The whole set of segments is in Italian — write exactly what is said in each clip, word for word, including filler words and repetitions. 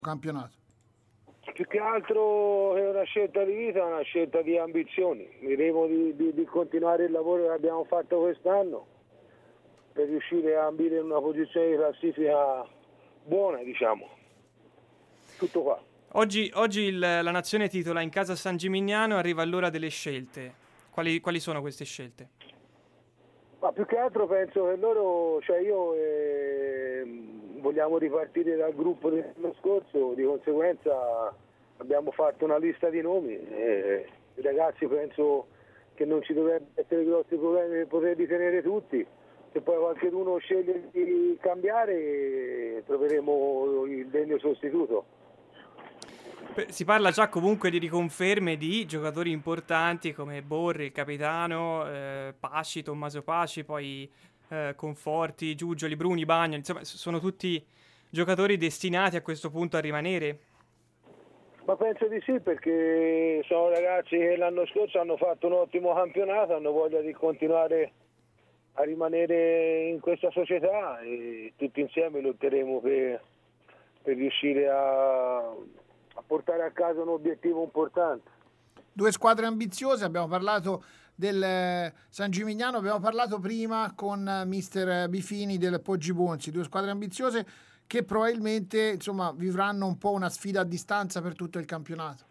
campionato? Più che altro è una scelta di vita, una scelta di ambizioni. Miremo di, di, di continuare il lavoro che abbiamo fatto quest'anno per riuscire a ambire in una posizione di classifica buona, diciamo. Tutto qua. Oggi, oggi il, la nazione titola in casa San Gimignano, arriva l'ora delle scelte. Quali, quali sono queste scelte? Ma più che altro penso che loro, cioè io eh, vogliamo ripartire dal gruppo dell'anno scorso, di conseguenza abbiamo fatto una lista di nomi e i ragazzi penso che non ci dovrebbero essere grossi problemi per poterli tenere tutti. Se poi qualcuno sceglie di cambiare troveremo il degno sostituto. Si parla già comunque di riconferme di giocatori importanti come Borri, il capitano, eh, Pasci, Tommaso Pasci, poi eh, Conforti, Giugioli, Bruni, Bagno, insomma sono tutti giocatori destinati a questo punto a rimanere. Ma penso di sì, perché sono ragazzi che l'anno scorso hanno fatto un ottimo campionato, hanno voglia di continuare a rimanere in questa società e tutti insieme lotteremo per, per riuscire a, a portare a casa un obiettivo importante. Due squadre ambiziose, abbiamo parlato del San Gimignano, abbiamo parlato prima con mister Bifini del Poggi Bonzi, due squadre ambiziose che probabilmente insomma vivranno un po' una sfida a distanza per tutto il campionato.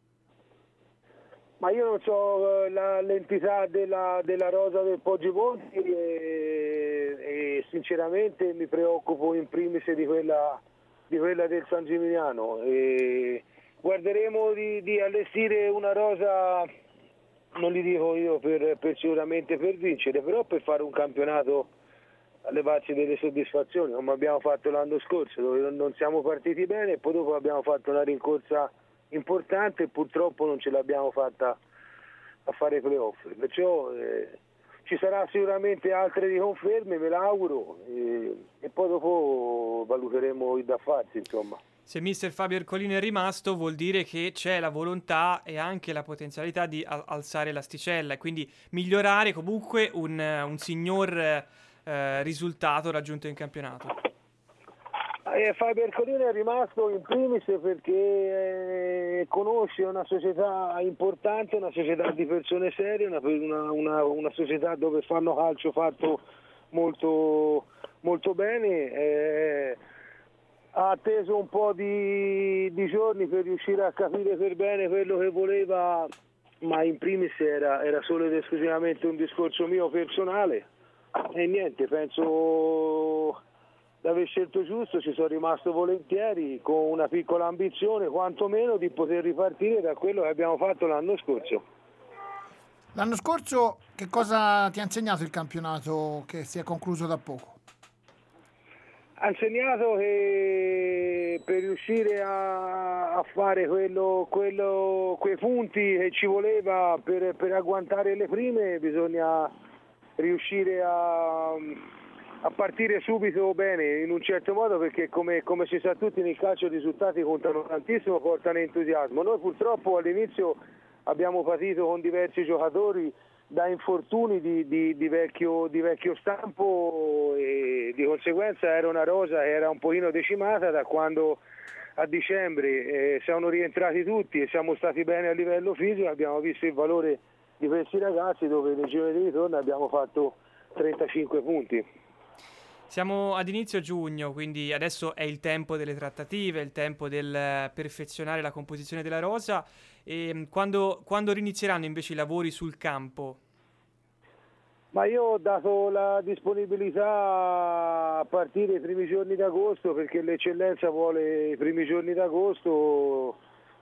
Ma io non so la, l'entità della, della rosa del Poggi Bonzi e, e sinceramente mi preoccupo in primis di quella, di quella del San Gimignano. E guarderemo di, di allestire una rosa, non li dico io per, per sicuramente per vincere, però per fare un campionato a levarci delle soddisfazioni, come abbiamo fatto l'anno scorso, dove non siamo partiti bene e poi dopo abbiamo fatto una rincorsa importante e purtroppo non ce l'abbiamo fatta a fare i playoff. Perciò eh, ci sarà sicuramente altre riconferme, me l'auguro, e, e poi dopo valuteremo il da farsi, insomma. Se mister Fabio Ercolini è rimasto vuol dire che c'è la volontà e anche la potenzialità di al- alzare l'asticella e quindi migliorare comunque un, un signor eh, risultato raggiunto in campionato. Eh, Fabio Ercolini è rimasto in primis perché eh, conosce una società importante, una società di persone serie, una, una, una, una società dove fanno calcio fatto molto, molto bene. Eh, ha atteso un po' di, di giorni per riuscire a capire per bene quello che voleva, ma in primis era, era solo ed esclusivamente un discorso mio personale e niente, penso di aver scelto giusto, ci sono rimasto volentieri con una piccola ambizione quantomeno di poter ripartire da quello che abbiamo fatto l'anno scorso. L'anno scorso che cosa ti ha insegnato il campionato che si è concluso da poco? Ha insegnato che per riuscire a, a fare quello, quello, quei punti che ci voleva per, per agguantare le prime bisogna riuscire a, a partire subito bene in un certo modo, perché come, come si sa tutti nel calcio i risultati contano tantissimo, portano entusiasmo. Noi purtroppo all'inizio abbiamo patito con diversi giocatori da infortuni di, di, di, vecchio, di vecchio stampo e di conseguenza era una rosa che era un pochino decimata. Da quando a dicembre eh, siamo rientrati tutti e siamo stati bene a livello fisico, abbiamo visto il valore di questi ragazzi, dove nei giorni di ritorno abbiamo fatto trentacinque punti. Siamo ad inizio giugno, quindi adesso è il tempo delle trattative, è il tempo del perfezionare la composizione della rosa. E quando, quando rinizieranno invece i lavori sul campo? Ma io ho dato la disponibilità a partire dai primi giorni d'agosto, perché l'eccellenza vuole i primi giorni d'agosto.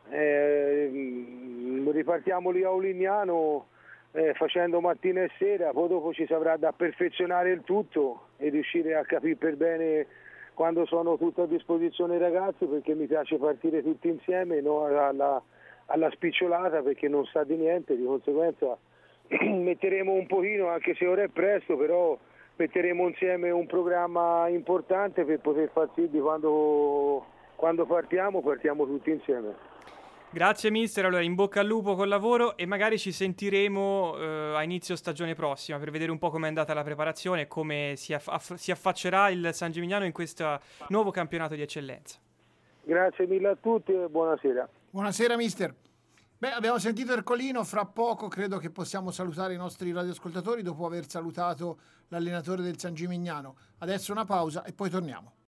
Eh, ripartiamo lì a Olignano eh, facendo mattina e sera, poi dopo ci saprà da perfezionare il tutto e riuscire a capire per bene quando sono tutto a disposizione i ragazzi, perché mi piace partire tutti insieme, non alla, alla spicciolata, perché non sa di niente, di conseguenza metteremo un pochino, anche se ora è presto, però metteremo insieme un programma importante per poter far sì di quando, quando partiamo, partiamo tutti insieme. Grazie mister, allora in bocca al lupo col lavoro e magari ci sentiremo eh, a inizio stagione prossima per vedere un po' com'è andata la preparazione e come si, aff- si affaccerà il San Gimignano in questo nuovo campionato di eccellenza. Grazie mille a tutti e buonasera. Buonasera mister. Beh, abbiamo sentito Ercolino, fra poco credo che possiamo salutare i nostri radioascoltatori dopo aver salutato l'allenatore del San Gimignano. Adesso una pausa e poi torniamo.